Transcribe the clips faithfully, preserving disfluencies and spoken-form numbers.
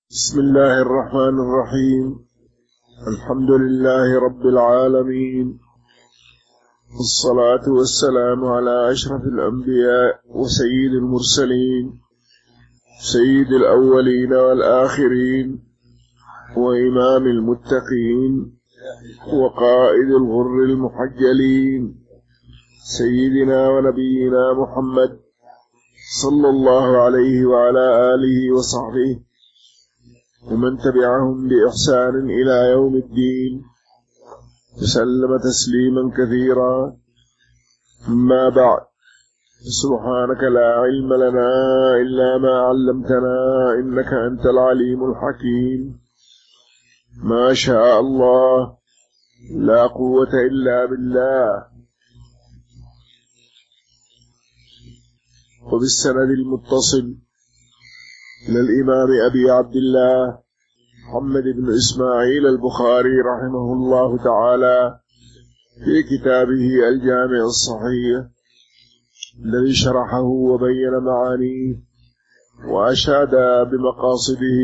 بسم الله الرحمن الرحيم. الحمد لله رب العالمين، والصلاة والسلام على أشرف الأنبياء وسيد المرسلين، سيد الأولين والآخرين، وإمام المتقين، وقائد الغر المحجلين، سيدنا ونبينا محمد صلى الله عليه وعلى آله وصحبه ومن تبعهم بإحسان إلى يوم الدين، وسلم تسليما كثيرا. أما بعد، سبحانك لا علم لنا إلا ما علمتنا إنك أنت العليم الحكيم. ما شاء الله، لا قوة إلا بالله. وبالسند المتصل إلى الإمام أبي عبد الله محمد بن إسماعيل البخاري رحمه الله تعالى في كتابه الجامع الصحيح الذي شرحه وبين معانيه وأشاد بمقاصده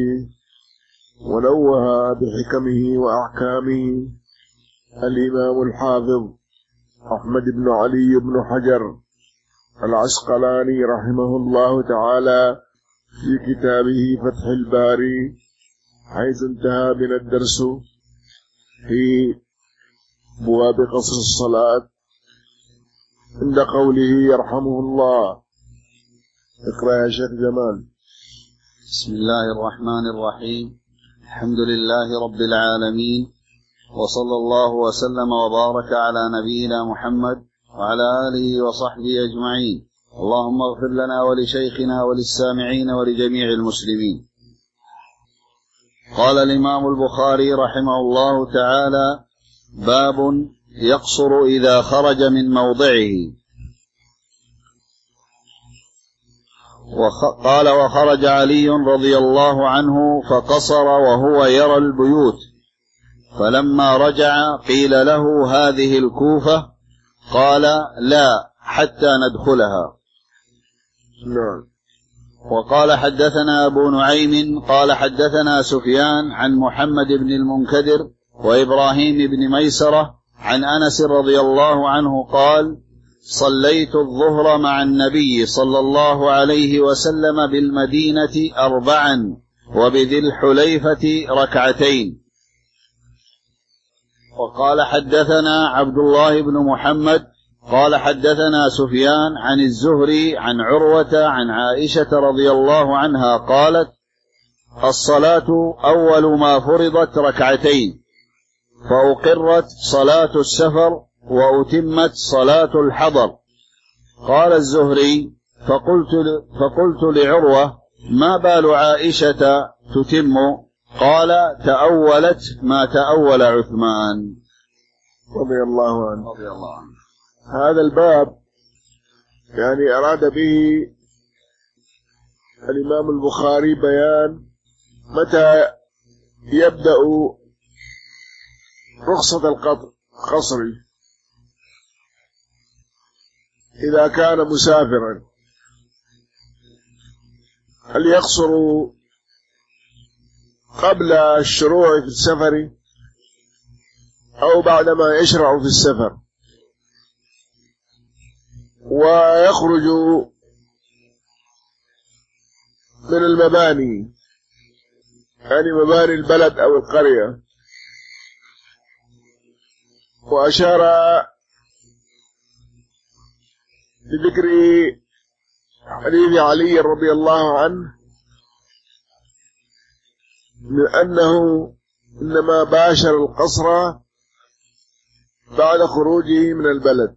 ونوه بحكمه وأحكامه الإمام الحافظ أحمد بن علي بن حجر العسقلاني رحمه الله تعالى في كتابه فتح الباري، حيث انتهى بنا الدرس في بواب قصر الصلاة عند قوله يرحمه الله. اقرأ يا شيخ جمال. بسم الله الرحمن الرحيم. الحمد لله رب العالمين، وصلى الله وسلم وبارك على نبينا محمد وعلى آله وصحبه أجمعين. اللهم اغفر لنا ولشيخنا وللسامعين ولجميع المسلمين. قال الإمام البخاري رحمه الله تعالى: باب يقصر إذا خرج من موضعه. قال: وخرج علي رضي الله عنه فقصر وهو يرى البيوت، فلما رجع قيل له: هذه الكوفة؟ قال: لا، حتى ندخلها. نعم. وقال: حدثنا أبو نعيم قال حدثنا سفيان عن محمد بن المنكدر وإبراهيم بن ميسرة عن أنس رضي الله عنه قال: صليت الظهر مع النبي صلى الله عليه وسلم بالمدينة أربعا وبذي الحليفة ركعتين. وقال: حدثنا عبد الله بن محمد قال حدثنا سفيان عن الزهري عن عروة عن عائشة رضي الله عنها قالت: الصلاة أول ما فرضت ركعتين، فأقرت صلاة السفر وأتمت صلاة الحضر. قال الزهري: فقلت, فقلت لعروة: ما بال عائشة تتم؟ قال: تأولت ما تأول عثمان رضي الله عنه. رضي الله عنه. هذا الباب يعني أراد به الإمام البخاري بيان متى يبدأ رخصة القصر إذا كان مسافرا، هل يقصر قبل الشروع في السفر أو بعدما يشرع في السفر ويخرج من المباني، يعني مباني البلد أو القرية. وأشار لذكر حديث علي رضي الله عنه من أنه إنما باشر القصر بعد خروجه من البلد،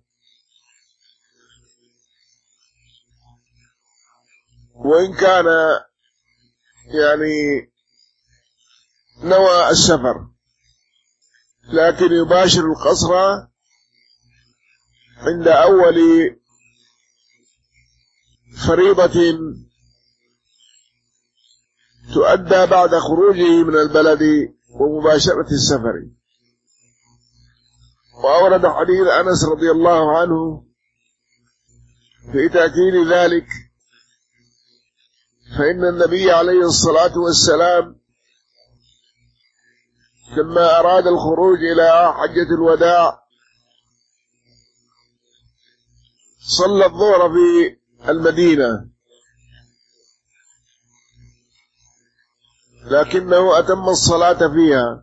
وإن كان يعني نوى السفر، لكن يباشر القصر عند أول فريضة تؤدى بعد خروجه من البلد ومباشرة السفر. وأورد حديث أنس رضي الله عنه في تأكيد ذلك، فإن النبي عليه الصلاة والسلام لما أراد الخروج إلى حجة الوداع صلى الظهر في المدينة، لكنه أتم الصلاة فيها،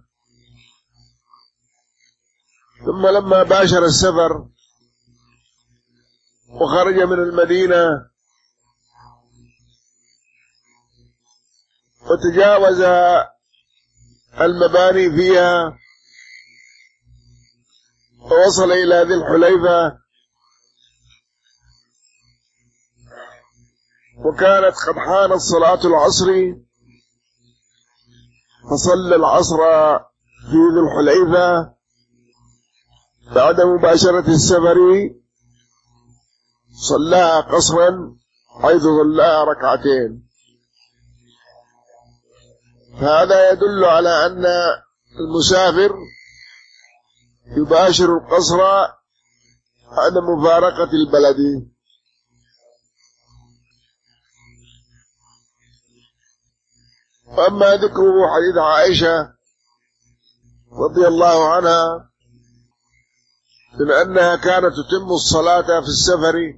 ثم لما باشر السفر وخرج من المدينة وتجاوز المباني فيها ووصل إلى ذي الحليفة، وكانت قد حانت صلاة العصر، فصلى العصر في ذي الحليفة بعد مباشرة السفر، صلاها قصرا حيث صلاها ركعتين. فهذا يدل على أن المسافر يباشر القصر بعد مفارقة البلد. وأما ذكره حديث عائشة رضي الله عنها من أنها كانت تتم الصلاة في السفر،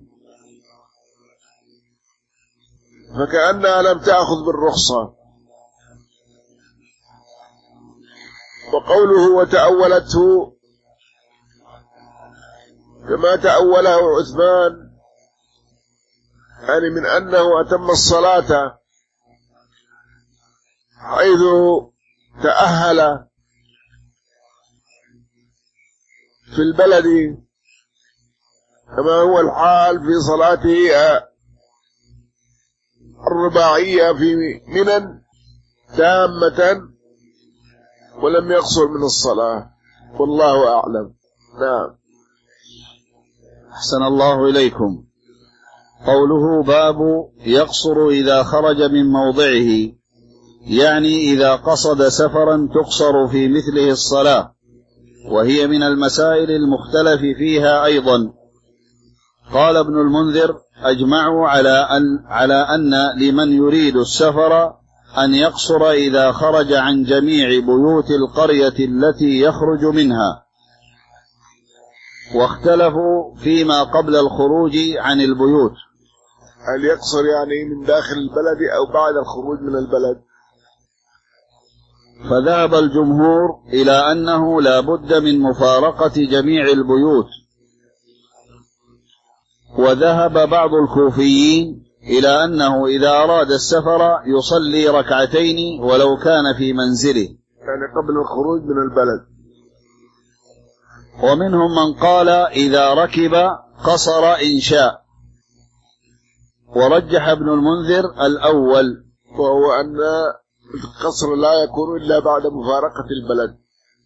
فكأنها لم تأخذ بالرخصة. وقوله وتأولته كما تأوله عثمان، يعني من أنه أتم الصلاة حيث تأهل في البلد كما هو الحال في صلاته الرباعية في منى تامة ولم يقصر من الصلاة، والله أعلم. نعم. أحسن الله إليكم. قوله باب يقصر إذا خرج من موضعه، يعني إذا قصد سفرا تقصر في مثله الصلاة، وهي من المسائل المختلف فيها أيضا. قال ابن المنذر أجمعوا على أن, على أن لمن يريد السفر أن يقصر إذا خرج عن جميع بيوت القرية التي يخرج منها، واختلفوا فيما قبل الخروج عن البيوت، هل يقصر يعني من داخل البلد أو بعد الخروج من البلد. فذهب الجمهور إلى أنه لا بد من مفارقة جميع البيوت، وذهب بعض الكوفيين إلى أنه إذا أراد السفر يصلي ركعتين ولو كان في منزله، يعني قبل الخروج من البلد. ومنهم من قال إذا ركب قصر إن شاء، ورجح ابن المنذر الأول، وهو أن القصر لا يكون إلا بعد مفارقة البلد.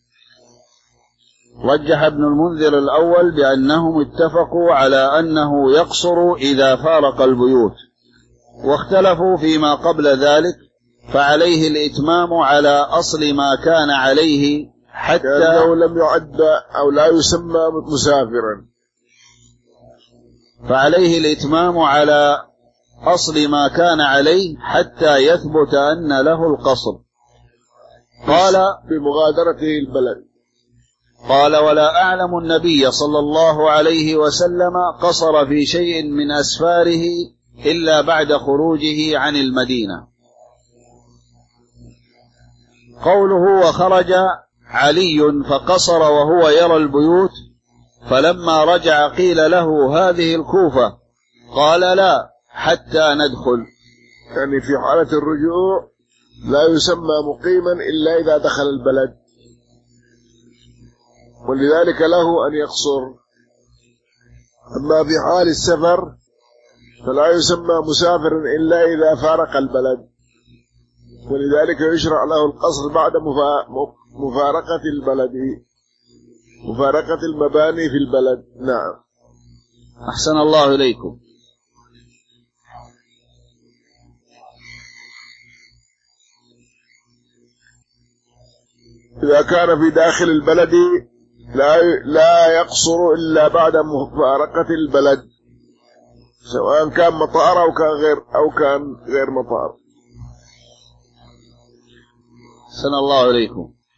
رجح ابن المنذر الأول بأنهم اتفقوا على أنه يقصر إذا فارق البيوت، واختلفوا فيما قبل ذلك، فعليه الإتمام على أصل ما كان عليه حتى لو لم يعد أو لا يسمى مسافرا، فعليه الإتمام على أصل ما كان عليه حتى يثبت أن له القصر. قال بمغادرته البلد. قال ولا أعلم النبي صلى الله عليه وسلم قصر في شيء من أسفاره إلا بعد خروجه عن المدينة. قوله وخرج علي فقصر وهو يرى البيوت، فلما رجع قيل له هذه الكوفة، قال لا حتى ندخل، يعني في حالة الرجوع لا يسمى مقيما إلا إذا دخل البلد، ولذلك له أن يقصر. أما في حال السفر فلا يسمى مسافر إلا إذا فارق البلد، ولذلك يشرع له القصر بعد مفارقة البلد، مفارقة المباني في البلد. نعم. أحسن الله إليكم. إذا كان في داخل البلد لا لا يقصر إلا بعد مفارقة البلد، سواء كان مطار أو كان غير أو كان غير مطار. أحسن الله إليكم.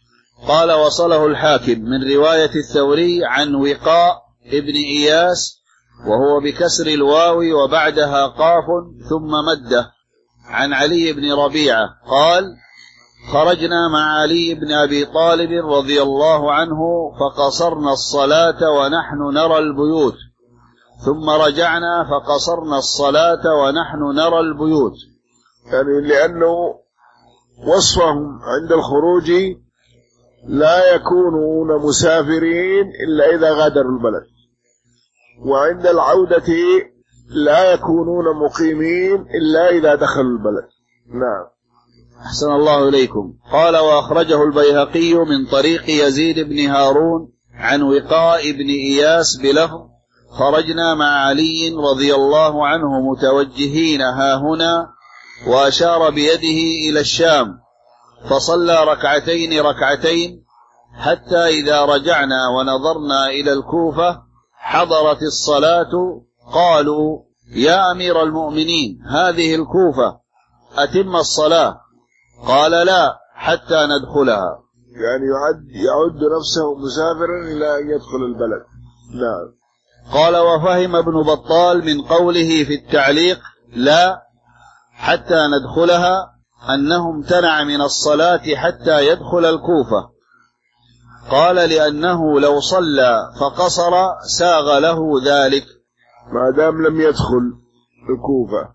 قال وصله الحاكم من رواية الثوري عن وقاء ابن إياس وهو بكسر الواو وبعدها قاف ثم مده عن علي بن ربيعة قال خرجنا مع علي بن أبي طالب رضي الله عنه فقصرنا الصلاة ونحن نرى البيوت ثم رجعنا فقصرنا الصلاة ونحن نرى البيوت. يعني لأنه وصفهم عند الخروج لا يكونون مسافرين إلا إذا غادروا البلد، وعند العودة لا يكونون مقيمين إلا إذا دخلوا البلد. نعم. أحسن الله إليكم. قال وأخرجه البيهقي من طريق يزيد بن هارون عن وقاء بن إياس بلفظ خرجنا مع علي رضي الله عنه متوجهين هاهنا وأشار بيده إلى الشام فصلى ركعتين ركعتين حتى إذا رجعنا ونظرنا إلى الكوفة حضرت الصلاة قالوا يا أمير المؤمنين هذه الكوفة أتم الصلاة؟ قال لا حتى ندخلها. يعني يعد, يعد نفسه مسافرا إلى أن يدخل البلد. نعم. قال وفهم ابن بطال من قوله في التعليق لا حتى ندخلها أنه امتنع من الصلاة حتى يدخل الكوفة. قال لأنه لو صلى فقصر ساغ له ذلك ما دام لم يدخل الكوفة،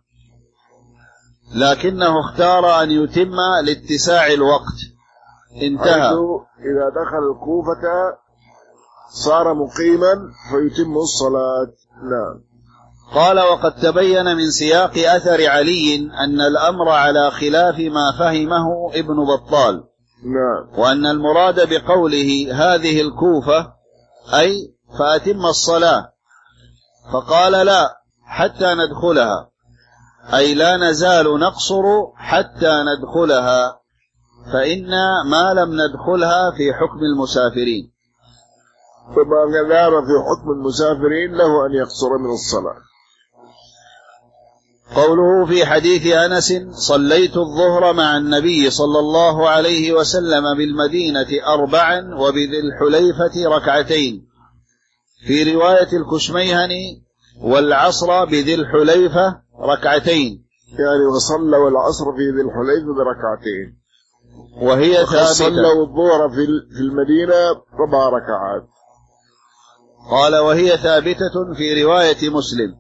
لكنه اختار أن يتم لاتساع الوقت. انتهى. إذا دخل الكوفة صار مقيما فيتم الصلاة. نعم. قال وقد تبين من سياق أثر علي أن الأمر على خلاف ما فهمه ابن بطال. نعم. وأن المراد بقوله هذه الكوفة أي فأتم الصلاة، فقال لا حتى ندخلها أي لا نزال نقصر حتى ندخلها، فإنا ما لم ندخلها في حكم المسافرين. فما دام في حكم المسافرين له أن يقصر من الصلاة. قوله في حديث أنس صليت الظهر مع النبي صلى الله عليه وسلم بالمدينة أربعا وبذي الحليفة ركعتين، في رواية الكشميهني والعصر بذي الحليفة ركعتين، يعني وصلى والعصر في ذي الحليفة بركعتين، وهي ثابتة. صلوا الظهر في المدينة ربع ركعات. قال وهي ثابتة في رواية مسلم،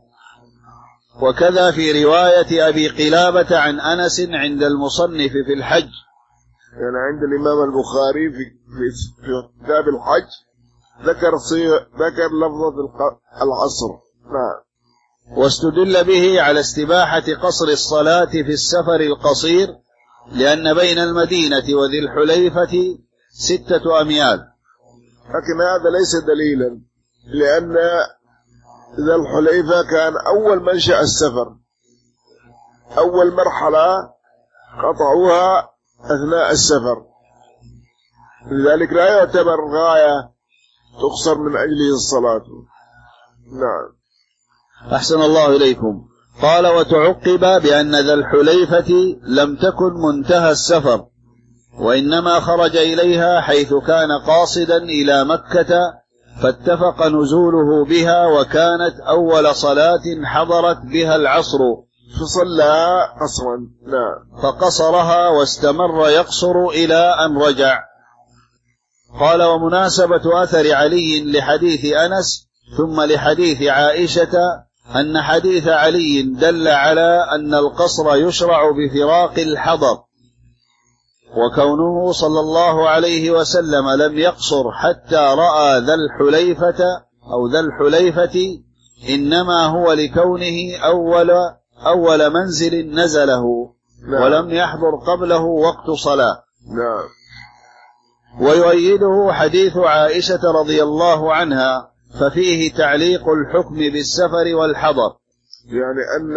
وكذا في رواية أبي قلابة عن أنس عند المصنف في الحج، يعني عند الإمام البخاري في في كتاب الحج ذكر ذكر لفظة العصر. نعم. واستدل به على استباحة قصر الصلاة في السفر القصير، لأن بين المدينة وذي الحليفة ستة أميال. لكن هذا ليس دليلا، لأن ذا الحليفة كان أول منشأ السفر، أول مرحلة قطعوها أثناء السفر، لذلك لا يعتبر غاية تقصر من أجله الصلاة. نعم. أحسن الله إليكم. قال وتعقب بأن ذا الحليفة لم تكن منتهى السفر، وإنما خرج إليها حيث كان قاصدا إلى مكة، فاتفق نزوله بها وكانت أول صلاة حضرت بها العصر فصلى قصرا. نعم. فقصرها واستمر يقصر إلى أن رجع. قال ومناسبة أثر علي لحديث أنس ثم لحديث عائشة أن حديث علي دل على أن القصر يشرع بفراق الحضر، وكونه صلى الله عليه وسلم لم يقصر حتى رأى ذا الحليفة أو ذا الحليفة إنما هو لكونه أول, أول منزل نزله. نعم. ولم يحضر قبله وقت صلاة. نعم. ويؤيده حديث عائشة رضي الله عنها، ففيه تعليق الحكم بالسفر والحضر، يعني أن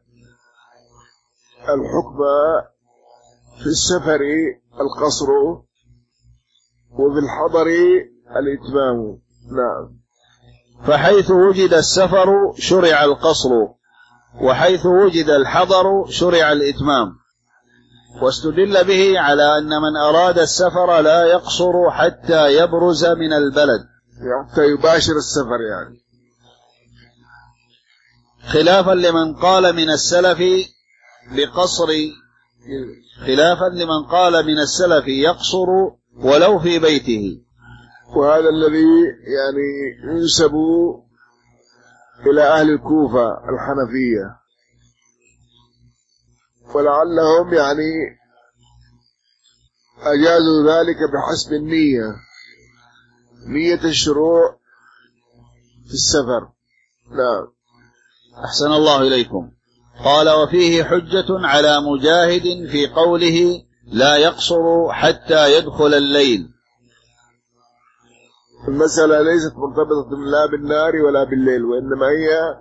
الحكم في السفر القصر وفي الحضر الإتمام. نعم. فحيث وجد السفر شرع القصر، وحيث وجد الحضر شرع الإتمام. واستدل به على أن من أراد السفر لا يقصر حتى يبرز من البلد، حتى يباشر السفر يعني، خلافا لمن قال من السلف بقصر خلافا لمن قال من السلف يقصر ولو في بيته. وهذا الذي يعني ينسب إلى أهل الكوفة الحنفية، ولعلهم يعني أجازوا ذلك بحسب النية، نية الشروع في السفر. نعم. أحسن الله إليكم. قال وفيه حجة على مجاهد في قوله لا يقصر حتى يدخل الليل. المسألة ليست مرتبطة لا بالنار ولا بالليل، وإنما هي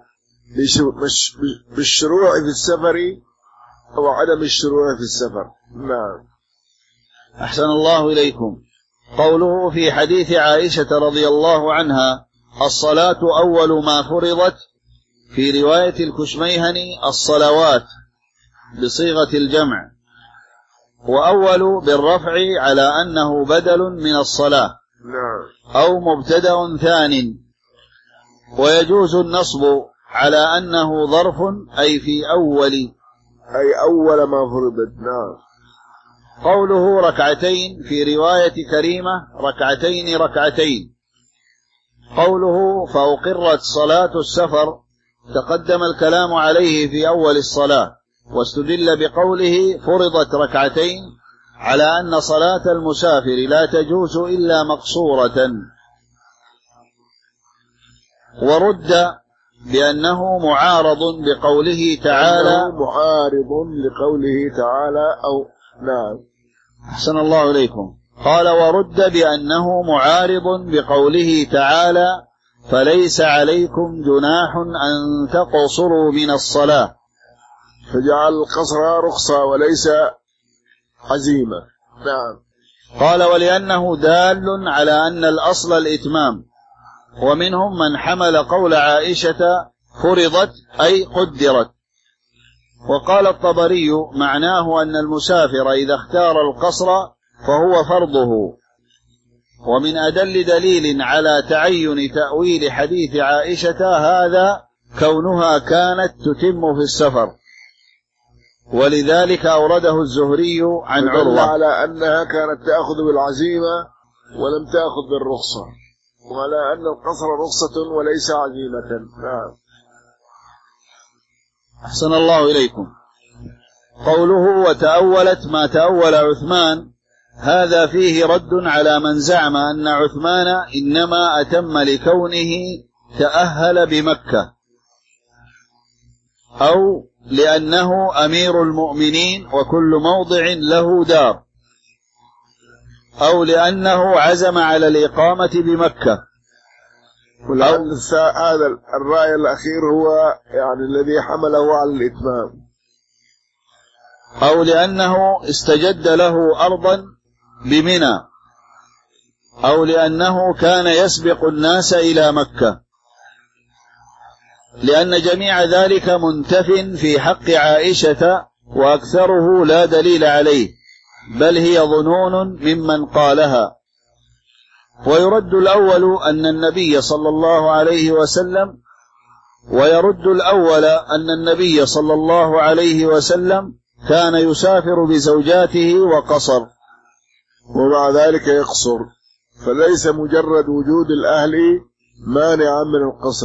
بالشروع في السفر أو عدم الشروع في السفر. نعم. أحسن الله إليكم. قوله في حديث عائشة رضي الله عنها الصلاة أول ما فرضت، في رواية الكشميهني الصلوات بصيغة الجمع، وأول بالرفع على أنه بدل من الصلاة أو مبتدأ ثان، ويجوز النصب على أنه ظرف أي في أول أي أول ما فرضت. نعم. قوله ركعتين في رواية كريمة ركعتين ركعتين. قوله فأقرت صلاة السفر تقدم الكلام عليه في أول الصلاة، واستدل بقوله فرضت ركعتين على أن صلاة المسافر لا تجوز إلا مقصورة، ورد بأنه معارض بقوله تعالى معارض لقوله تعالى أو نعم. أحسن الله إليكم. قال ورد بأنه معارض بقوله تعالى فليس عليكم جناح أن تقصروا من الصلاة، فجعل القصر رخصة وليس عزيمة. نعم. قال ولأنه دال على أن الأصل الإتمام، ومنهم من حمل قول عائشة فرضت أي قدرت. وقال الطبري معناه أن المسافر إذا اختار القصر فهو فرضه. ومن أدل دليل على تعين تأويل حديث عائشة هذا كونها كانت تتم في السفر، ولذلك أورده الزهري عن عروة على أنها كانت تأخذ بالعزيمة ولم تأخذ بالرخصة، وعلى أن القصر رخصة وليس عزيمة. نعم. أحسن الله إليكم. قوله وتأولت ما تأول عثمان، هذا فيه رد على من زعم أن عثمان إنما أتم لكونه تأهل بمكة، أو لأنه أمير المؤمنين وكل موضع له دار، أو لأنه عزم على الإقامة بمكة. ولعل هذا الرأي الأخير هو يعني الذي حمله على الإتمام، أو لأنه استجد له أرضا بمنى، أو لأنه كان يسبق الناس إلى مكة، لأن جميع ذلك منتف في حق عائشة، وأكثره لا دليل عليه، بل هي ظنون ممن قالها. ويرد الأول أن النبي صلى الله عليه وسلم ويرد الأول أن النبي صلى الله عليه وسلم كان يسافر بزوجاته وقصر، ومع ذلك يقصر، فليس مجرد وجود الأهل مانعا من القصر.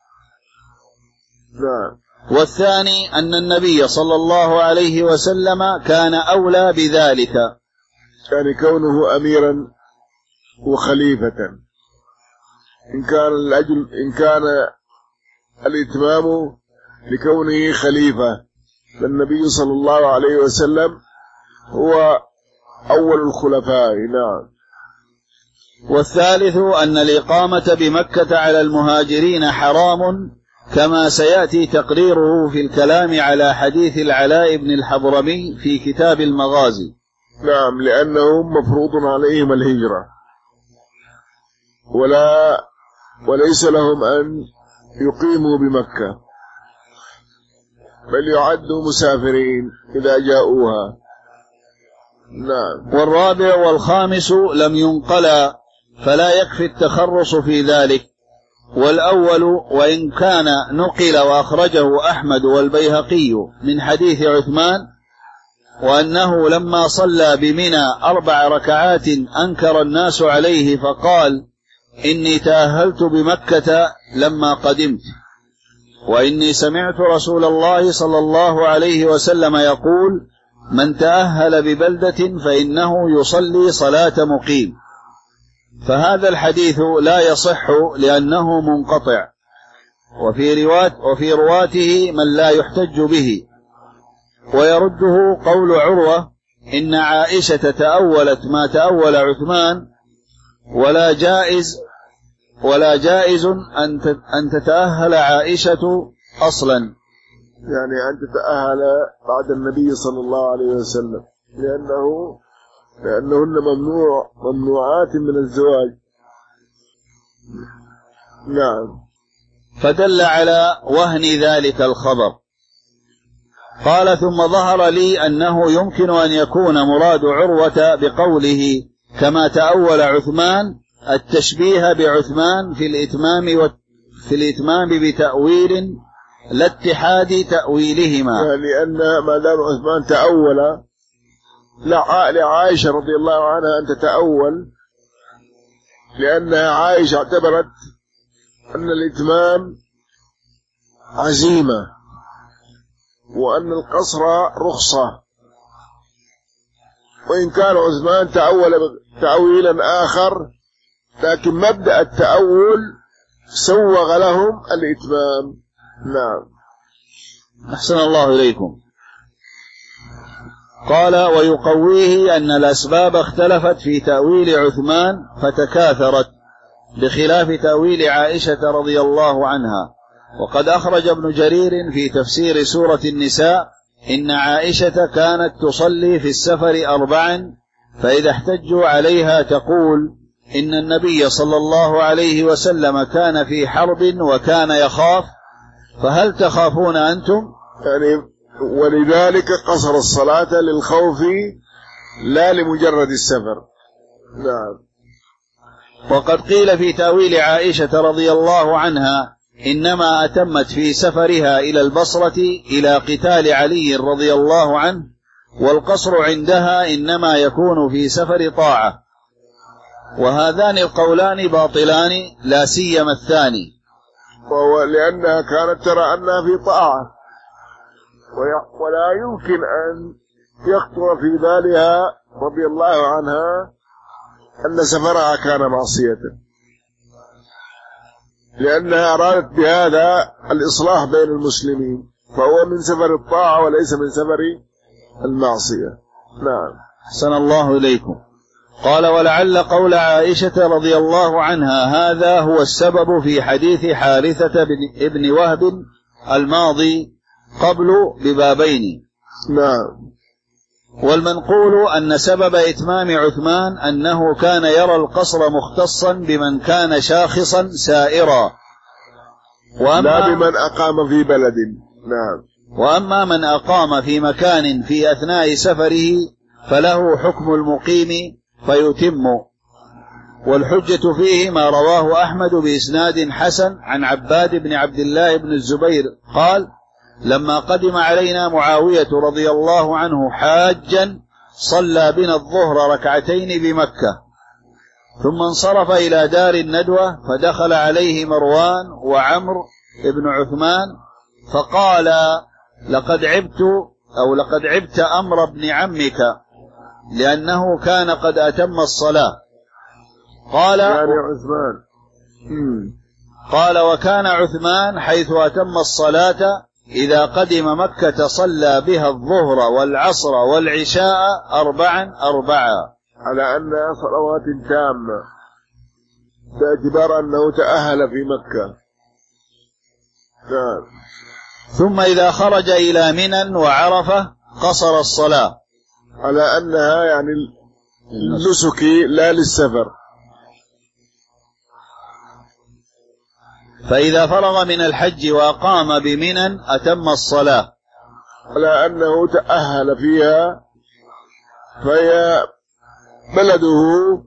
نعم. والثاني أن النبي صلى الله عليه وسلم كان أولى بذلك، يعني كونه أميرا وخليفة، إن كان الأجل إن كان الإتمام لكونه خليفة، فالنبي صلى الله عليه وسلم هو أول الخلفاء. نعم. والثالث أن الإقامة بمكة على المهاجرين حرام، كما سيأتي تقريره في الكلام على حديث العلاء بن الحضرمي في كتاب المغازي. نعم، لأنهم مفروض عليهم الهجرة، ولا وليس لهم أن يقيموا بمكة، بل يعدوا مسافرين إذا جاءوها. نعم. والرابع والخامس لم ينقلا فلا يكفي التخرص في ذلك. والأول وإن كان نقل وأخرجه أحمد والبيهقي من حديث عثمان وأنه لما صلى بمنى أربع ركعات أنكر الناس عليه فقال إني تأهلت بمكة لما قدمت، وإني سمعت رسول الله صلى الله عليه وسلم يقول من تأهل ببلدة فإنه يصلي صلاة مقيم. فهذا الحديث لا يصح لأنه منقطع، وفي رواة وفي رواته من لا يحتج به. ويرده قول عروة إن عائشة تأولت ما تأول عثمان ولا جائز ولا جائز أن تتأهل عائشة أصلا، يعني أن تتأهل بعد النبي صلى الله عليه وسلم، لأنه لأنهن ممنوع ممنوعات من الزواج. نعم. فدل على وهن ذلك الخبر. قال ثم ظهر لي أنه يمكن أن يكون مراد عروة بقوله كما تأول عثمان التشبيه بعثمان في الإتمام في الإتمام بتأويل لا اتحاد تأويلهما، لأن ما دام عثمان تأول لعائشة رضي الله عنها أن تتأول، لأن عائشة اعتبرت أن الإتمام عزيمة وأن القصر رخصة، وإن كان عثمان تأول تأويلا آخر لكن مبدأ التأول سوغ لهم الإتمام. نعم. أحسن الله إليكم. قال ويقويه أن الأسباب اختلفت في تأويل عثمان فتكاثرت بخلاف تأويل عائشة رضي الله عنها. وقد أخرج ابن جرير في تفسير سورة النساء إن عائشة كانت تصلي في السفر أربعا فإذا احتجوا عليها تقول إن النبي صلى الله عليه وسلم كان في حرب وكان يخاف فهل تخافون أنتم؟ يعني ولذلك قصر الصلاة للخوف لا لمجرد السفر. نعم. وقد قيل في تأويل عائشة رضي الله عنها إنما أتمت في سفرها إلى البصرة إلى قتال علي رضي الله عنه، والقصر عندها إنما يكون في سفر طاعة. وهذان القولان باطلان لا سيما الثاني، وهو لأنها كانت ترى أنها في طاعة ولا يمكن أن يخطر في بالها رضي الله عنها أن سفرها كان معصية، لأنها أرادت بهذا الإصلاح بين المسلمين، فهو من سفر الطاعة وليس من سفر المعصية. نعم. أحسن الله إليكم. قال ولعل قول عائشة رضي الله عنها هذا هو السبب في حديث حارثة ابن وهب الماضي قبل ببابين. نعم. والمنقول أن سبب إتمام عثمان أنه كان يرى القصر مختصا بمن كان شاخصا سائرا لا بمن أقام في بلد. نعم. وأما من أقام في مكان في أثناء سفره فله حكم المقيم فيتم. والحجة فيه ما رواه أحمد بإسناد حسن عن عباد بن عبد الله بن الزبير قال لما قدم علينا معاوية رضي الله عنه حاجا صلى بنا الظهر ركعتين بمكة ثم انصرف إلى دار الندوة فدخل عليه مروان وعمر بن عثمان فقال لقد عبت أو لقد عبت أمر ابن عمك لأنه كان قد أتم الصلاة. قال يعني عثمان قال وكان عثمان حيث أتم الصلاة إذا قدم مكة صلى بها الظهر والعصر والعشاء أربعا أربعا على أنها صلوات تامة باعتبار أنه تأهل في مكة. نعم. ثم إذا خرج إلى منى وعرفة قصر الصلاة على أنها يعني النسك لا للسفر. فإذا فرغ من الحج وأقام بمنى أتم الصلاة على أنه تأهل فيها فهي بلده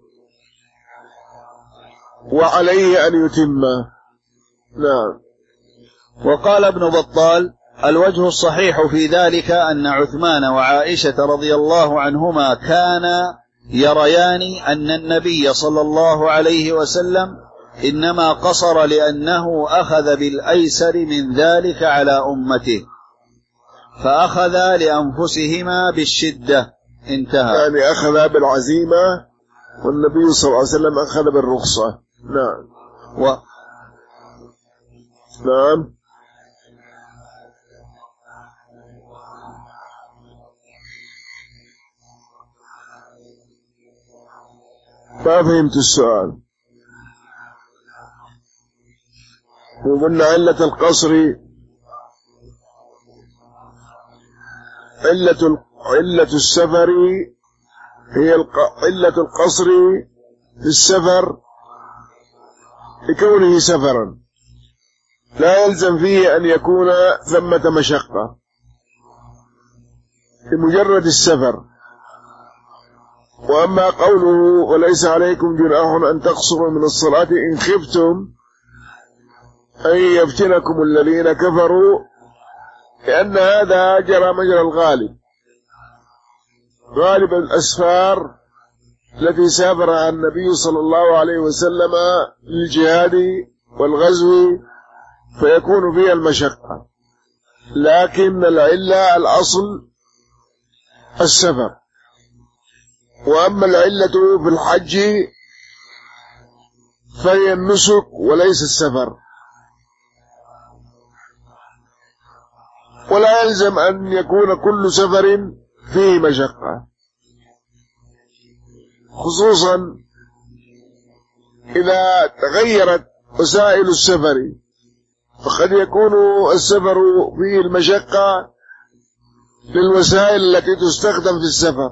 وعليه أن يتم. نعم. وقال ابن بطال: الوجه الصحيح في ذلك أن عثمان وعائشة رضي الله عنهما كانا يريان أن النبي صلى الله عليه وسلم إنما قصر لأنه أخذ بالأيسر من ذلك على أمته، فأخذ لأنفسهما بالشدة. انتهى. يعني أخذ بالعزيمة والنبي صلى الله عليه وسلم أخذ بالرخصة. نعم. و... نعم. ما فهمت السؤال. وقلنا علة القصر علة علة السفر هي علة القصر في السفر لكونه سفرا لا يلزم فيه أن يكون ثمة مشقة بمجرد السفر. وأما قوله وليس عليكم جناح أن تقصروا من الصلاة إن خفتم أن يفتنكم الذين كفروا، لأن هذا جرى مجرى الغالب. غالب الأسفار التي سافرها النبي صلى الله عليه وسلم للجهاد والغزو فيكون فيها المشقة، لكن العلة الأصل السفر. وأما العلة في الحج فهي النسك وليس السفر، ولا يلزم أن يكون كل سفر فيه مشقة، خصوصا إذا تغيرت وسائل السفر، فقد يكون السفر فيه المشقة للوسائل التي تستخدم في السفر،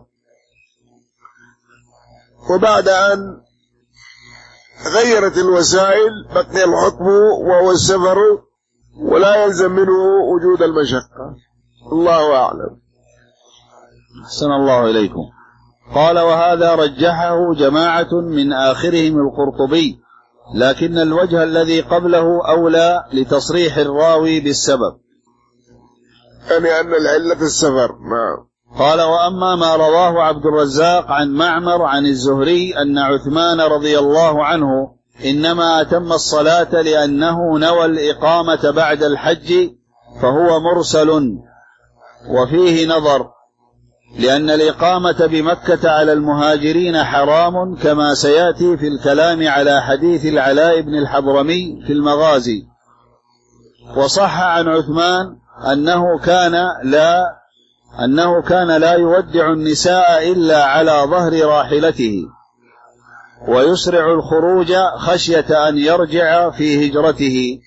وبعد أن غيرت الوسائل بقي الحكم وهو السفر ولا يلزم منه وجود المشقة. الله أعلم. أحسن الله إليكم. قال: وهذا رجحه جماعة من آخرهم القرطبي، لكن الوجه الذي قبله أولى لتصريح الراوي بالسبب، يعني أن العلة السفر. نعم. قال: وأما ما رواه عبد الرزاق عن معمر عن الزهري أن عثمان رضي الله عنه إنما أتم الصلاة لأنه نوى الإقامة بعد الحج فهو مرسل، وفيه نظر، لأن الإقامة بمكة على المهاجرين حرام، كما سيأتي في الكلام على حديث العلاء بن الحضرمي في المغازي. وصح عن عثمان أنه كان لا أنه كان لا يودع النساء إلا على ظهر راحلته، ويسرع الخروج خشية أن يرجع في هجرته.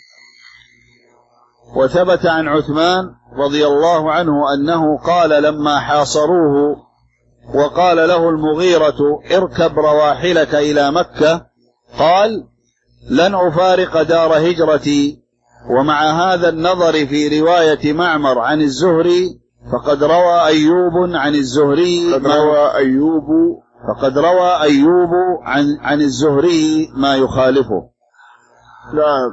وثبت عن عثمان رضي الله عنه أنه قال لما حاصروه وقال له المغيرة: اركب رواحلك إلى مكة، قال: لن أفارق دار هجرتي. ومع هذا النظر في رواية معمر عن الزهري فقد روى أيوب عن الزهري فقد روى أيوب فقد روى أيوب عن, عن الزهري ما يخالفه. نعم.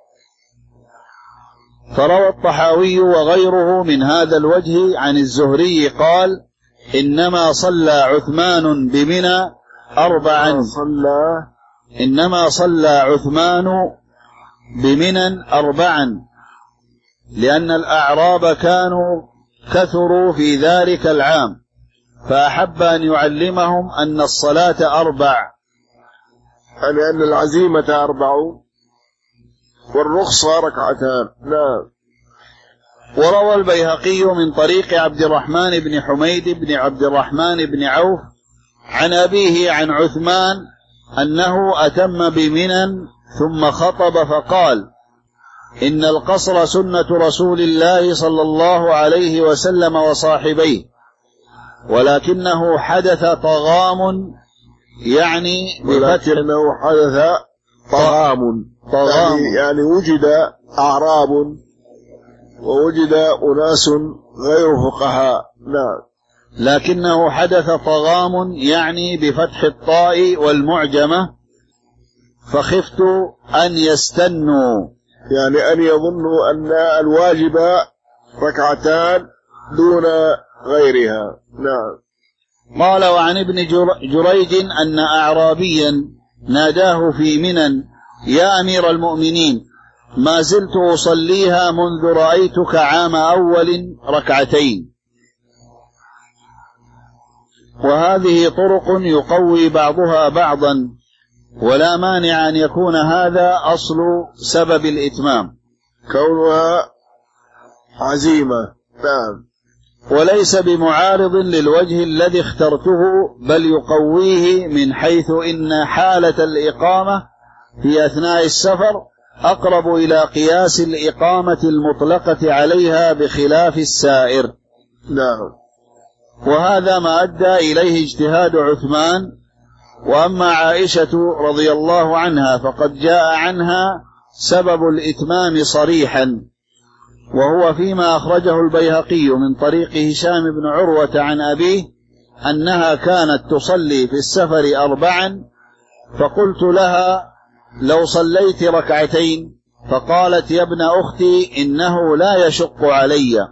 فروى الطحاوي وغيره من هذا الوجه عن الزهري قال: إنما صلى عثمان بمنى أربعا صلى إنما صلى عثمان بمنى أربعا لأن الأعراب كانوا كثروا في ذلك العام، فأحب أن يعلمهم أن الصلاة أربع، يعني أن العزيمة أربع والرخصة ركعتان. نعم. وروى البيهقي من طريق عبد الرحمن بن حميد بن عبد الرحمن بن عوف عن أبيه عن عثمان أنه أتم بمنى ثم خطب فقال: إن القصر سنة رسول الله صلى الله عليه وسلم وصاحبيه، ولكنه حدث طغام، يعني ولكنه حدث طغام طغام يعني, يعني وجد أعراب ووجد أناس غير فقهاء. نعم. لكنه حدث طغام يعني بفتح الطاء والمعجمة، فخفت أن يستنوا، يعني أن يظنوا أن الواجب ركعتان دون غيرها. نعم. قال: وعن ابن جريج أن أعرابيا ناداه في منى: يا أمير المؤمنين، ما زلت أصليها منذ رأيتك عام أول ركعتين. وهذه طرق يقوي بعضها بعضا، ولا مانع أن يكون هذا أصل سبب الإتمام، كونها عزيمة. نعم. وليس بمعارض للوجه الذي اخترته، بل يقويه من حيث إن حالة الإقامة في أثناء السفر أقرب إلى قياس الإقامة المطلقة عليها بخلاف السائر. نعم. وهذا ما أدى إليه اجتهاد عثمان. وأما عائشة رضي الله عنها فقد جاء عنها سبب الإتمام صريحا، وهو فيما أخرجه البيهقي من طريق هشام بن عروة عن أبيه أنها كانت تصلي في السفر أربعا، فقلت لها: لو صليت ركعتين؟ فقالت: يا ابن أختي، إنه لا يشق علي.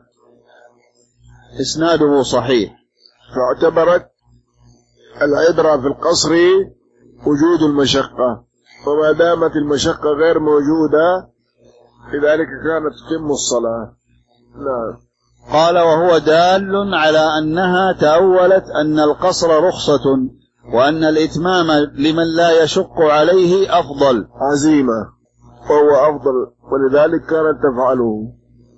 إسناده صحيح. فاعتبرت العبرة في القصر وجود المشقة، وما دامت المشقة غير موجودة لذلك كانت تتم الصلاة. نعم. قال: وهو دال على أنها تأولت أن القصر رخصة، وأن الإتمام لمن لا يشق عليه أفضل، عزيمة، وهو أفضل، ولذلك كانت تفعله.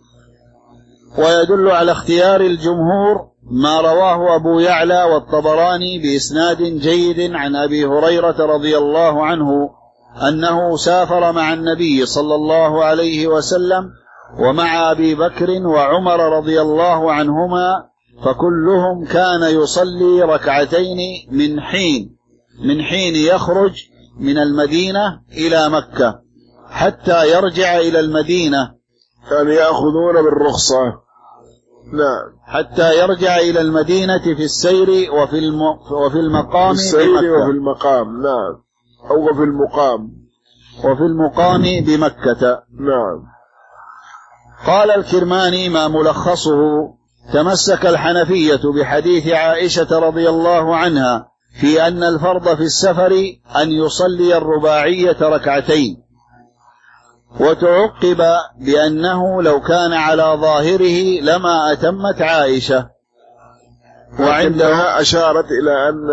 ويدل على اختيار الجمهور ما رواه أبو يعلى والطبراني بإسناد جيد عن أبي هريرة رضي الله عنه أنه سافر مع النبي صلى الله عليه وسلم ومع أبي بكر وعمر رضي الله عنهما، فكلهم كان يصلي ركعتين من حين من حين يخرج من المدينة إلى مكة حتى يرجع إلى المدينة. كانوا يأخذون بالرخصة. نعم. حتى يرجع إلى المدينة في السير وفي الم... وفي المقام. في السير وفي المقام. نعم. أو في المقام. وفي المقام بمكة. نعم. قال الكرماني: ما ملخصه: تمسك الحنفية بحديث عائشة رضي الله عنها في أن الفرض في السفر أن يصلي الرباعية ركعتين، وتعقب بأنه لو كان على ظاهره لما أتمت عائشة. وعندها أشارت إلى أن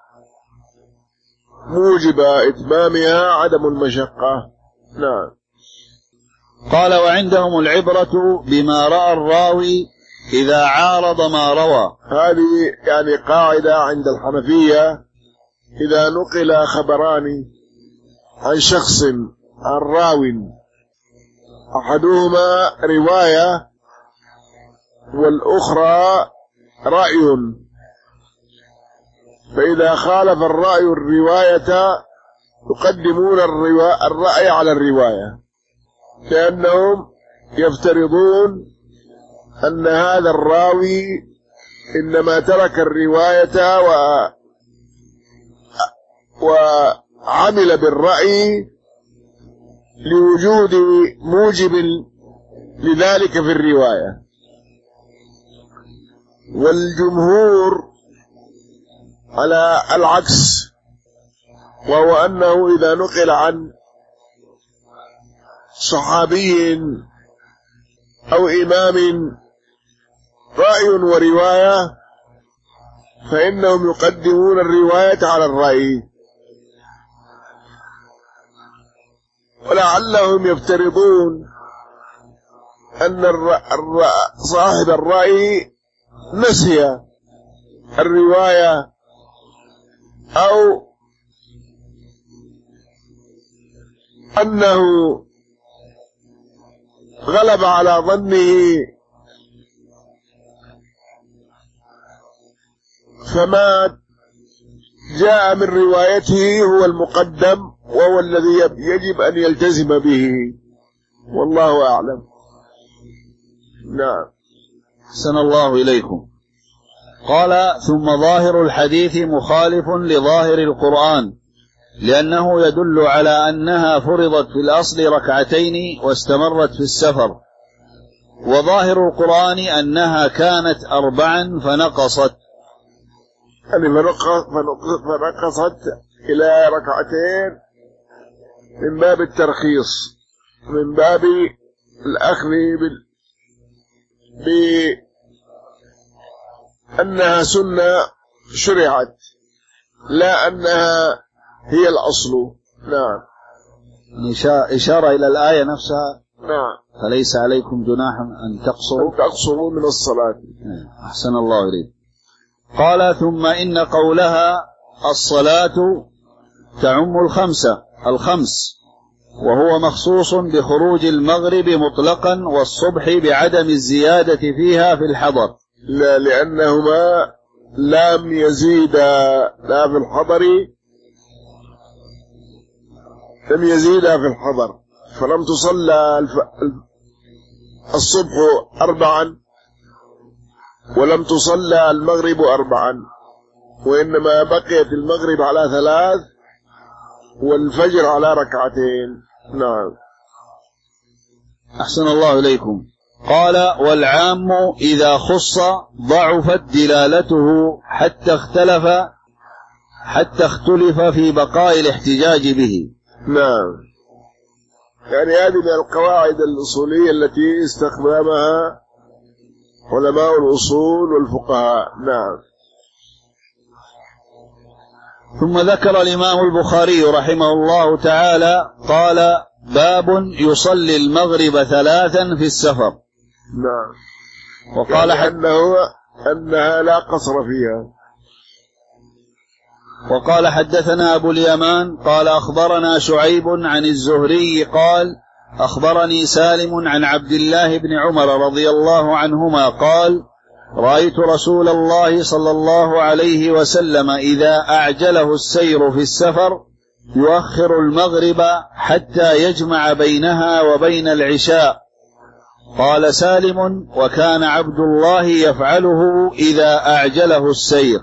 موجب إتمامها عدم المشقة. نعم. قال: وعندهم العبرة بما رأى الراوي إذا عارض ما روى. هذه يعني قاعدة عند الحنفية: إذا نقل خبران عن شخص عن راو، أحدهما رواية والأخرى رأي، فإذا خالف الرأي الرواية يقدمون الرأي على الرواية، كأنهم يفترضون أن هذا الراوي إنما ترك الرواية و... وعمل بالرأي لوجود موجب لذلك في الرواية. والجمهور على العكس، وهو أنه إذا نقل عن صحابي أو إمام رأي ورواية فإنهم يقدمون الرواية على الرأي، ولعلهم يفترضون أن صاحب الرأي نسي الرواية أو أنه غلب على ظنه فما جاء من روايته هو المقدم وهو الذي يجب أن يلتزم به، والله أعلم. نعم. أحسن الله إليكم. قال: ثم ظاهر الحديث مخالف لظاهر القرآن، لأنه يدل على أنها فرضت في الأصل ركعتين واستمرت في السفر، وظاهر القرآن أنها كانت أربعا فنقصت. يعني فنقصت إلى ركعتين من باب الترخيص، من باب الأخذ بأنها سنة شرعت، لا أنها هي الأصل. نعم. إشارة إلى الآية نفسها. نعم. فليس عليكم جناح أن تقصروا أن تقصروا من الصلاة. أحسن الله إليك. قال: ثم إن قولها الصلاة تعم الخمسة الخمس، وهو مخصوص بخروج المغرب مطلقا والصبح بعدم الزيادة فيها في الحضر. لا، لأنهما لم يزيدا لا في الحضر لم يزيدا في الحضر، فلم تصلى الصبح أربعا ولم تصلى المغرب أربعا، وإنما بقيت المغرب على ثلاث والفجر على ركعتين. نعم. أحسن الله إليكم. قال: والعام إذا خص ضعفت دلالته حتى اختلف حتى اختلف في بقاء الاحتجاج به. نعم. يعني هذه من القواعد الأصولية التي استخدمها علماء الأصول والفقهاء. نعم. ثم ذكر الإمام البخاري رحمه الله تعالى قال: باب يصلي المغرب ثلاثا في السفر. نعم. وقال يعني أنه أنها لا قصر فيها. وقال: حدثنا أبو اليمان قال: أخبرنا شعيب عن الزهري قال: أخبرني سالم عن عبد الله بن عمر رضي الله عنهما قال: رأيت رسول الله صلى الله عليه وسلم إذا أعجله السير في السفر يؤخر المغرب حتى يجمع بينها وبين العشاء. قال سالم: وكان عبد الله يفعله إذا أعجله السير.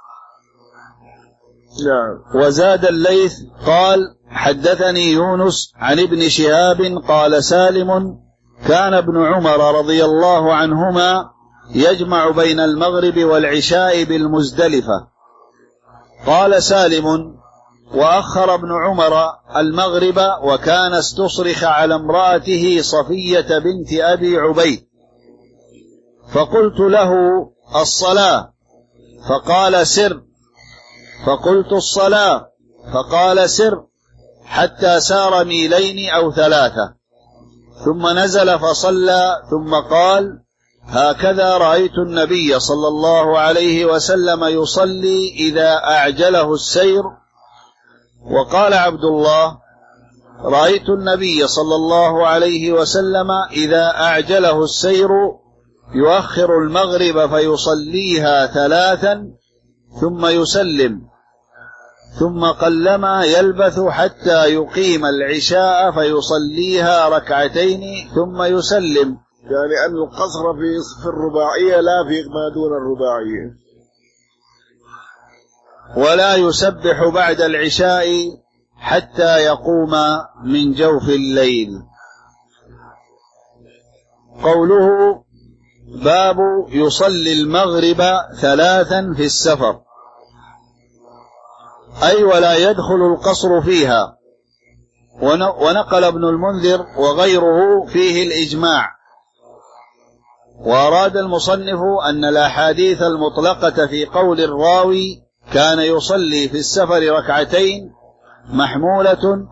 نعم. وزاد الليث قال: حدثني يونس عن ابن شهاب قال سالم: كان ابن عمر رضي الله عنهما يجمع بين المغرب والعشاء بالمزدلفة. قال سالم: وأخر ابن عمر المغرب وكان استصرخ على امرأته صفية بنت أبي عبيد، فقلت له: الصلاة؟ فقال: سر. فقلت: الصلاة؟ فقال: سر، حتى سار ميلين أو ثلاثة، ثم نزل فصلى، ثم قال: هكذا رأيت النبي صلى الله عليه وسلم يصلي إذا أعجله السير. وقال عبد الله: رأيت النبي صلى الله عليه وسلم إذا أعجله السير يؤخر المغرب فيصليها ثلاثا ثم يسلم، ثم قلما يلبث حتى يقيم العشاء فيصليها ركعتين ثم يسلم. يعني أن القصر في الرباعية لا في ما دون الرباعية. ولا يسبح بعد العشاء حتى يقوم من جوف الليل. قوله: باب يصلي المغرب ثلاثا في السفر، أي ولا يدخل القصر فيها. ونقل ابن المنذر وغيره فيه الإجماع. وأراد المصنف أن الأحاديث المطلقة في قول الراوي كان يصلي في السفر ركعتين محمولة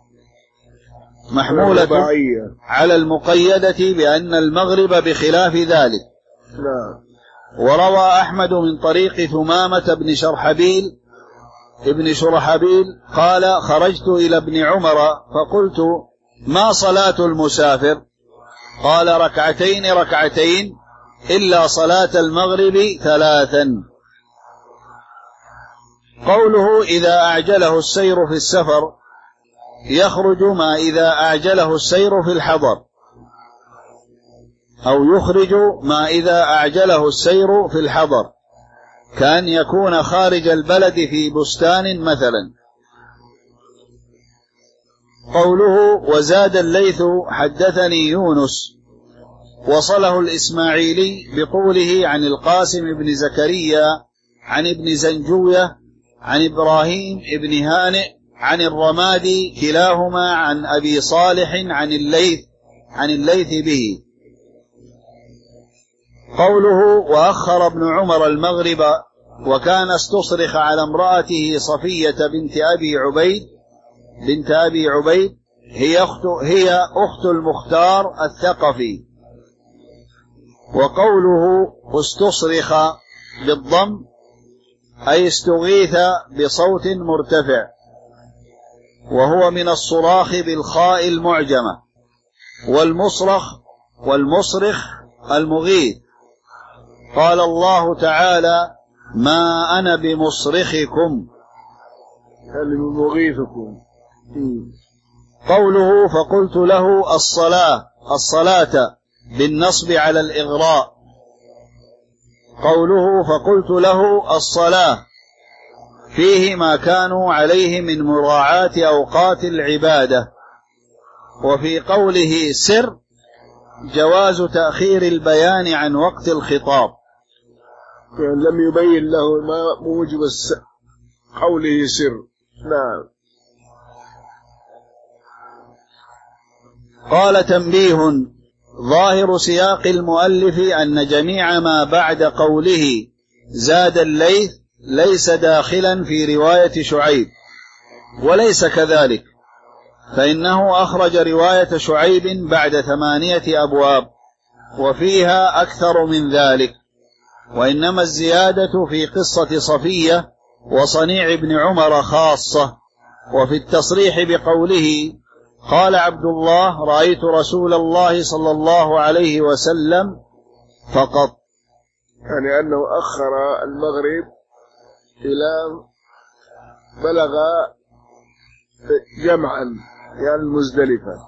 محمولة على المقيدة بأن المغرب بخلاف ذلك. لا. وروى أحمد من طريق ثمامة بن شرحبيل ابن شرحبيل قال: خرجت إلى ابن عمر فقلت: ما صلاة المسافر؟ قال: ركعتين ركعتين إلا صلاة المغرب ثلاثا. قوله: إذا أعجله السير في السفر، يخرج ما إذا أعجله السير في الحضر، أو يخرج ما إذا أعجله السير في الحضر. كأن يكون خارج البلد في بستان مثلا. قوله وزاد الليث حدثني يونس وصله الإسماعيلي بقوله عن القاسم بن زكريا عن ابن زنجوية عن إبراهيم بن هانئ عن الرمادي كلاهما عن أبي صالح عن الليث عن الليث به. قوله وأخر ابن عمر المغرب وكان استصرخ على امرأته صفية بنت أبي عبيد بنت أبي عبيد هي أخت, هي أخت المختار الثقفي. وقوله استصرخ بالضم أي استغيث بصوت مرتفع، وهو من الصراخ بالخاء المعجمة، والمصرخ والمصرخ المغيث. قال الله تعالى ما أنا بمصرخكم هل بمغيثكم. قوله فقلت له الصلاة الصلاة بالنصب على الإغراء. قوله فقلت له الصلاة فيه ما كانوا عليه من مراعاة أوقات العبادة. وفي قوله سر جواز تأخير البيان عن وقت الخطاب، يعني لم يبين له ما موجب قوله سر. نعم. قال تنبيه ظاهر سياق المؤلف أن جميع ما بعد قوله زاد الليث ليس داخلا في رواية شعيب، وليس كذلك، فإنه أخرج رواية شعيب بعد ثمانية أبواب وفيها أكثر من ذلك، وإنما الزيادة في قصة صفية وصنيع ابن عمر خاصة. وفي التصريح بقوله قال عبد الله رأيت رسول الله صلى الله عليه وسلم فقط، يعني أنه أخر المغرب إلى بلغ جمعا يعني المزدلفة.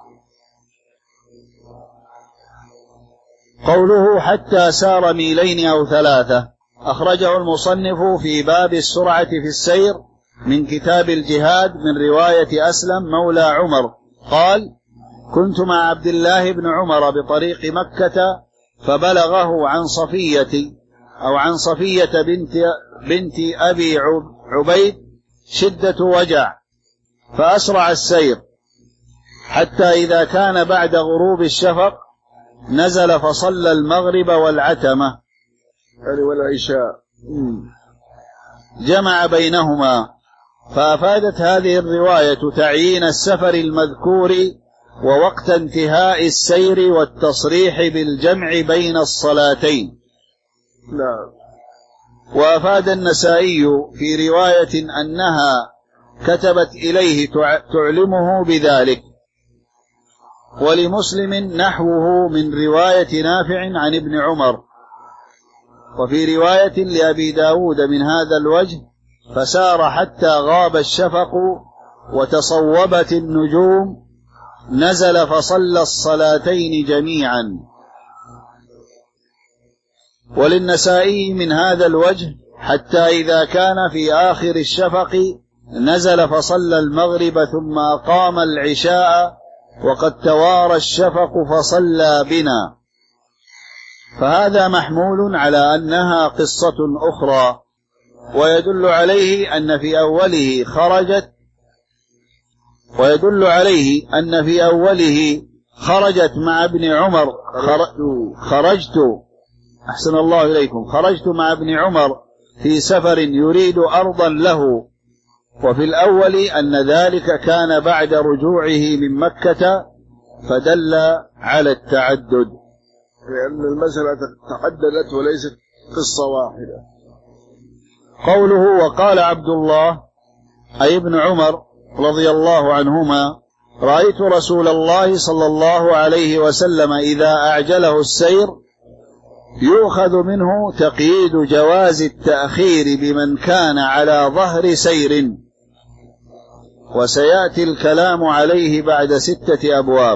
قوله حتى سار ميلين أو ثلاثة أخرجه المصنف في باب السرعة في السير من كتاب الجهاد من رواية أسلم مولى عمر قال كنت مع عبد الله بن عمر بطريق مكة فبلغه عن صفية أو عن صفية بنت, بنت أبي عبيد شدة وجع فأسرع السير حتى إذا كان بعد غروب الشفق نزل فصلى المغرب والعتمة يعني والعشاء، جمع بينهما. فأفادت هذه الرواية تعيين السفر المذكور ووقت انتهاء السير والتصريح بالجمع بين الصلاتين. نعم. وأفاد النسائي في رواية أنها كتبت إليه تعلمه بذلك. ولمسلم نحوه من رواية نافع عن ابن عمر. وفي رواية لأبي داود من هذا الوجه فسار حتى غاب الشفق وتصوبت النجوم نزل فصلى الصلاتين جميعا. وللنسائي من هذا الوجه حتى إذا كان في آخر الشفق نزل فصلى المغرب ثم أقام العشاء وقد توارى الشفق فصلى بنا. فهذا محمول على أنها قصة أخرى، ويدل عليه أن في أوله خرجت ويدل عليه أن في أوله خرجت مع ابن عمر خرجت أحسن الله إليكم خرجت مع ابن عمر في سفر يريد أرضا له. وفي الأول أن ذلك كان بعد رجوعه من مكة فدل على التعدد، لأن المسألة تعددت وليست قصة واحدة. قوله وقال عبد الله أي ابن عمر رضي الله عنهما رأيت رسول الله صلى الله عليه وسلم إذا أعجله السير يؤخذ منه تقييد جواز التأخير بمن كان على ظهر سير، وسيأتي الكلام عليه بعد ستة أبواب.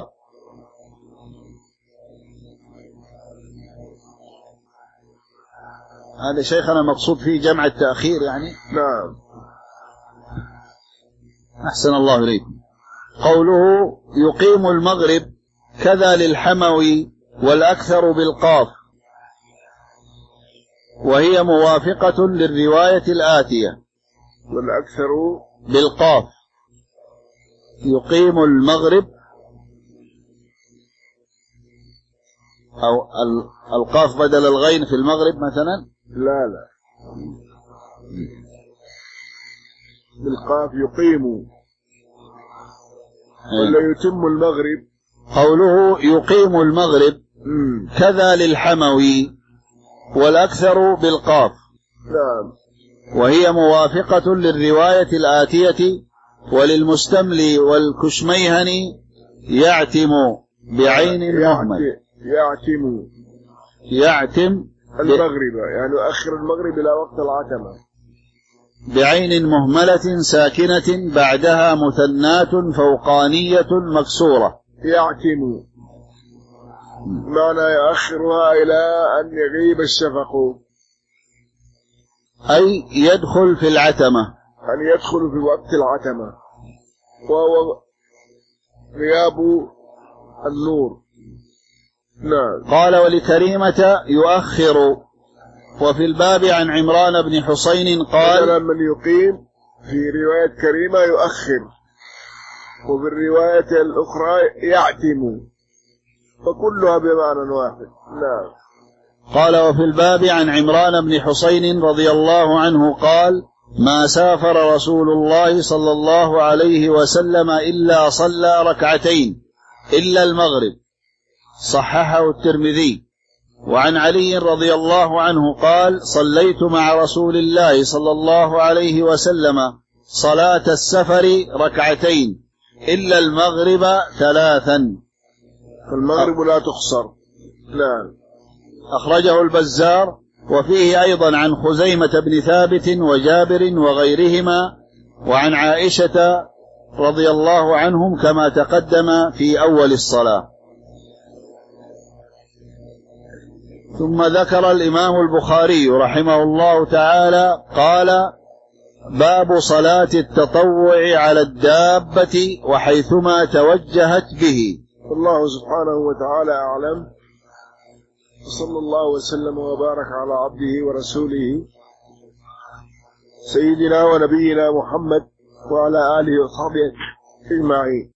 هذا شيخنا مقصود فيه جمع التأخير يعني. نعم. أحسن الله إليكم. قوله يقيم المغرب كذا للحموي والأكثر بالقاف، وهي موافقة للرواية الآتية. والأكثر بالقاف، يقيم المغرب، أو القاف بدل الغين في المغرب مثلا. لا لا، بالقاف يقيم ولا يتم المغرب. قوله يقيم المغرب مم. كذا للحموي والأكثر بالقاف. نعم. وهي موافقة للرواية الآتية. وللمستملي والكشميهني يعتم بعين مهمل. يعتم يعتم المغرب يعني يؤخر المغرب إلى وقت العتمة بعين مهملة ساكنة بعدها مثنات فوقانية مكسورة. يعتم معنى يؤخرها إلى أن يغيب الشفق، أي يدخل في العتمة، أن يدخل في وقت العتمة وهو غياب النور. نعم. قال ولكريمة يؤخر. وفي الباب عن عمران بن حسين قال من يقيم في رواية كريمة يؤخر، وفي الرواية الأخرى يعتم، فكلها بمعنى واحد. نعم. قال وفي الباب عن عمران بن حسين رضي الله عنه قال ما سافر رسول الله صلى الله عليه وسلم إلا صلى ركعتين إلا المغرب، صححه الترمذي. وعن علي رضي الله عنه قال صليت مع رسول الله صلى الله عليه وسلم صلاة السفر ركعتين إلا المغرب ثلاثا. فالمغرب لا تخسر. نعم. أخرجه البزار. وفيه أيضا عن خزيمة بن ثابت وجابر وغيرهما وعن عائشة رضي الله عنهم كما تقدم في أول الصلاة. ثم ذكر الإمام البخاري رحمه الله تعالى قال باب صلاة التطوع على الدابة وحيثما توجهت به. الله سبحانه وتعالى أعلم، صلى الله وسلم وبارك على عبده ورسوله سيدنا ونبينا محمد وعلى آله وصحبه أجمعين.